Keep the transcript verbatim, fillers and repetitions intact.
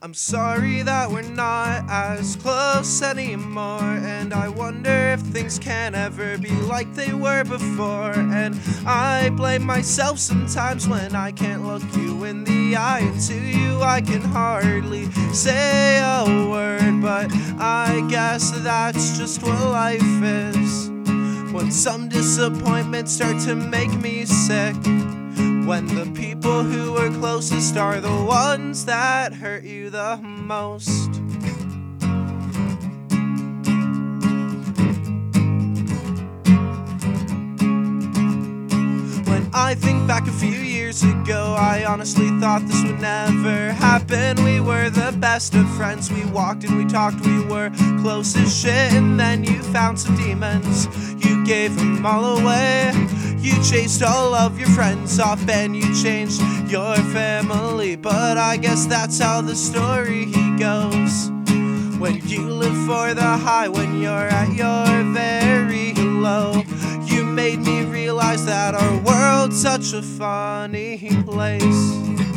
I'm sorry that we're not as close anymore, and I wonder if things can ever be like they were before. And I blame myself sometimes when I can't look you in the eye, and to you I can hardly say a word. But I guess that's just what life is, when some disappointments start to make me sick, when the people who are closest are the ones that hurt you the most. When I think back a few years ago, I honestly thought this would never happen. We were the best of friends, we walked and we talked, we were close as shit. And then you found some demons, you gave them all away. You chased all of your friends off and you changed your family. But I guess that's how the story goes, when you live for the high when you're at your very low. You made me realize that our world's such a funny place.